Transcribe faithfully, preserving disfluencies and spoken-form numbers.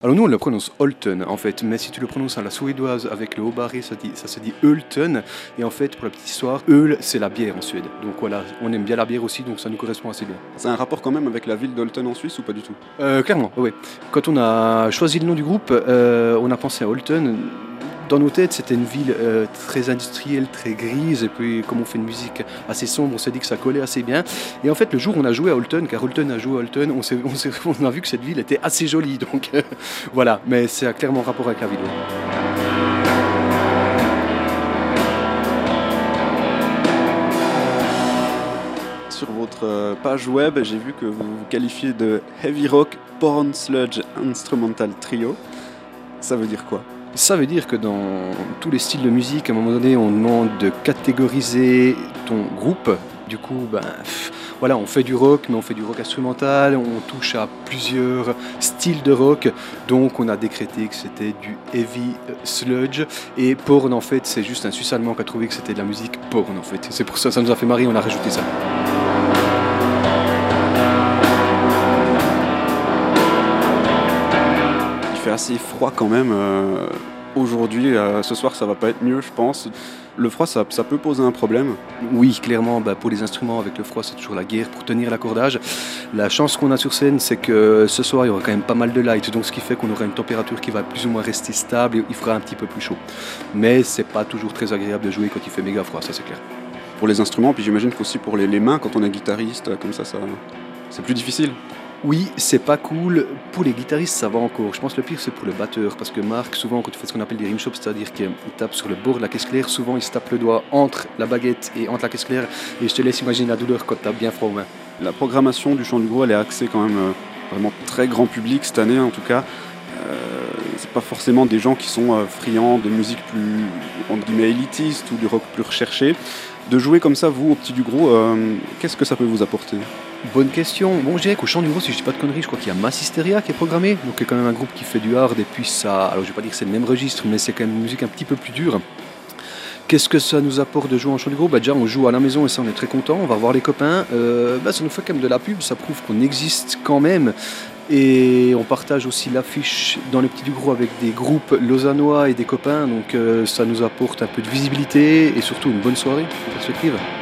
Alors nous on le prononce Holten en fait, mais si tu le prononces à la suédoise avec le haut barré, ça, dit, ça se dit Ölten. Et en fait, pour la petite histoire, Öl c'est la bière en Suède. Donc voilà, on aime bien la bière aussi, donc ça nous correspond assez bien. C'est un rapport quand même avec la ville d'Holten en Suisse ou pas du tout? Euh, clairement, oui. Quand on a choisi le nom du groupe, euh, on a pensé à Holten. Dans nos têtes, c'était une ville euh, très industrielle, très grise, et puis comme on fait une musique assez sombre, on s'est dit que ça collait assez bien. Et en fait, le jour où on a joué à Holten, car Holten a joué à Holten, on, s'est, on, s'est, on a vu que cette ville était assez jolie, donc euh, voilà, mais c'est a clairement rapport avec la ville. Ouais. Sur votre page web, j'ai vu que vous vous qualifiez de Heavy Rock Porn Sludge Instrumental Trio. Ça veut dire quoi? Ça veut dire que dans tous les styles de musique, à un moment donné, on demande de catégoriser ton groupe. Du coup, ben, pff, voilà, on fait du rock, mais on fait du rock instrumental, on touche à plusieurs styles de rock. Donc on a décrété que c'était du heavy sludge. Et porn, en fait, c'est juste un Suisse allemand qui a trouvé que c'était de la musique porn, en fait. C'est pour ça que ça nous a fait marrer, on a rajouté ça. Il fait assez froid quand même euh, aujourd'hui, euh, ce soir ça va pas être mieux je pense. Le froid ça, ça peut poser un problème. Oui, clairement, bah, pour les instruments avec le froid c'est toujours la guerre pour tenir l'accordage. La chance qu'on a sur scène c'est que ce soir il y aura quand même pas mal de light, donc ce qui fait qu'on aura une température qui va plus ou moins rester stable et il fera un petit peu plus chaud. Mais c'est pas toujours très agréable de jouer quand il fait méga froid, ça c'est clair. Pour les instruments, puis j'imagine qu'aussi pour les, les mains quand on est guitariste, comme ça, ça c'est plus difficile. Oui, c'est pas cool. Pour les guitaristes, ça va encore. Je pense que le pire, c'est pour le batteur. Parce que Marc, souvent, quand il fait ce qu'on appelle des rim shops, c'est-à-dire qu'il tape sur le bord de la caisse claire, souvent, il se tape le doigt entre la baguette et entre la caisse claire. Et je te laisse imaginer la douleur quand t'as bien froid aux mains. La programmation du Chant du Gros, elle est axée quand même euh, vraiment très grand public cette année, en tout cas. Euh, c'est pas forcément des gens qui sont euh, friands de musique plus, entre guillemets, élitiste ou du rock plus recherché. De jouer comme ça, vous, au Petit du Gros, euh, qu'est-ce que ça peut vous apporter? Bonne question. Bon, je dirais qu'au Chant du Gros, si je dis pas de conneries, je crois qu'il y a Massisteria qui est programmé. Donc, il y a quand même un groupe qui fait du hard. Et puis, ça. Alors, je vais pas dire que c'est le même registre, mais c'est quand même une musique un petit peu plus dure. Qu'est-ce que ça nous apporte de jouer en Chant du Gros? Bah, déjà, on joue à la maison et ça, on est très content. On va revoir les copains. Euh, bah, ça nous fait quand même de la pub. Ça prouve qu'on existe quand même. Et on partage aussi l'affiche dans le Petit du Gros avec des groupes lausannois et des copains. Donc, euh, ça nous apporte un peu de visibilité et surtout une bonne soirée en perspective.